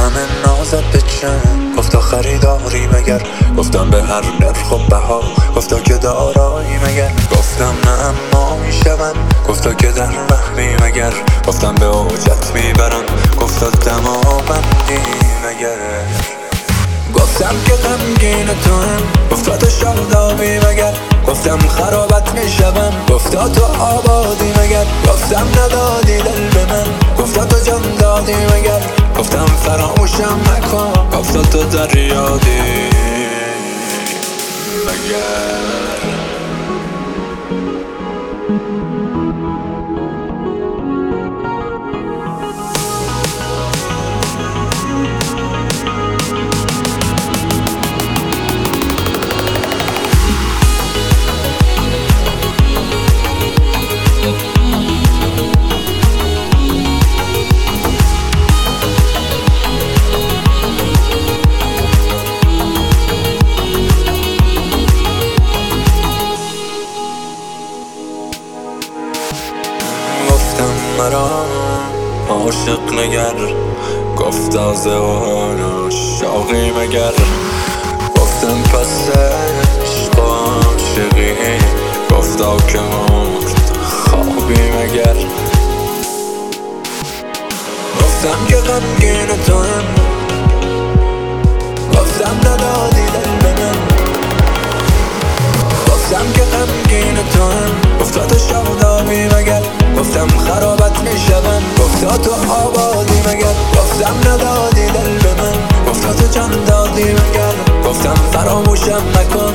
همه نازت به چند، گفتا خریداری مگر، گفتم به هر نرخ و بها، گفتا که دارایی مگر، گفتم نه اما میشوم، گفتا که در وهمی مگر، گفتم به اوجت میبرم، گفتا دماوندی مگر، گفتم که غمگین تو هم، گفتا تو شادابی مگر، گفتم خرابت میشوم، گفتا تو آبادی مگر، گفتم ندادی دل به من، گفتا تو جان دادی مگر، گفتم فراموشم نکن، گفتا تو در یادی مگر. گفتم مرا عاشق نگر، گفتا زهانا شاقی مگر، گفتم پس عشق و عاشقی، گفتا که مرد خوابی مگر، گفتم که غمگین تو هم، گفتم ندادی دل به من، گفتم که غمگین تو هم، گفتا تو شادابی مگر، گفتم خرابت میشوم، گفتا تو آبادی مگر، گفتم ندادی دل به من، گفتا تو جان دادی مگر، گفتم فراموشم نکن.